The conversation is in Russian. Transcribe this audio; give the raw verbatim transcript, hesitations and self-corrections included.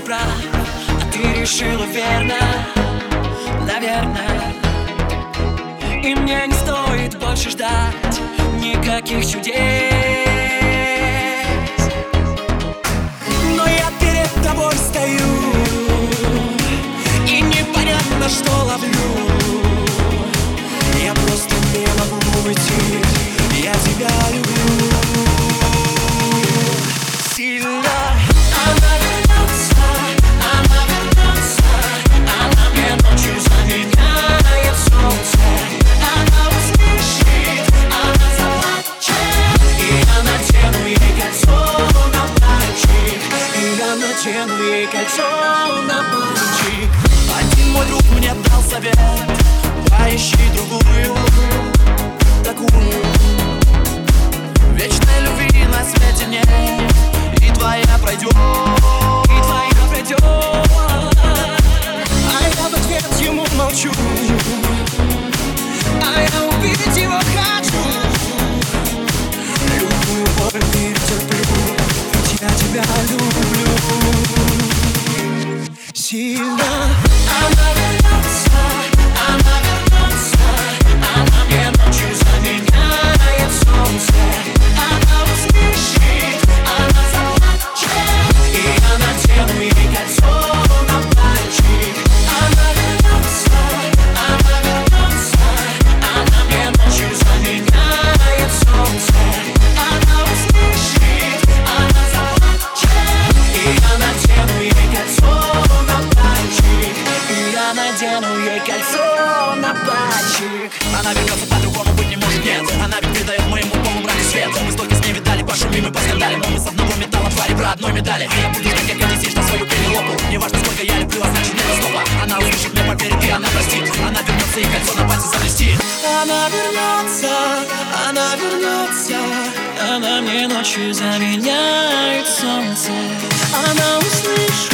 прав, а ты решила верно, наверное. И мне не стоит больше ждать никаких чудес. Но я перед тобой стою, и непонятно, что ловлю. Я просто не могу уйти, я тебя люблю сильно. Она вернется, она вернется, она мне ночью заменяет солнце. Она услышит, она заплачет, и я надену ей кольцо на пальчик. И я надену ей кольцо на пальчик. Один мой друг мне дал совет: поищи другую, такую. Вечной любви на свете нет, и твоя пройдет, и твоя пройдет. А я в ответ ему молчу, а я увидеть его хочу. Любую боль перетерплю, ведь я тебя люблю сильно. Она вернется, она вернется, она мне ночью заменяет солнце. Она услышит, она заплачет, и я надену ей кольцо на пальчик. Она вернется, она вернется, она мне ночью заменяет солнце. Она услышит, она заплачет, и я надену ей кольцо на пальчик. И я надену ей кольцо на пальчик. Она вернется, по-другому быть не может, нет. Она ведь придает моему полумраку свет. Мы столько с ней видали, пошумим и поскандали, но мы с одного металла твари про одной медали. Я буду ждать, как одесишь на свою Пенелопу. Неважно, сколько я люблю, а значит нет стопа. Она услышит, мне поверит, и она простит. Она вернется и кольцо на пальце заблестит. Она вернется, она вернется, она мне ночью заменяет солнце. Она услышит,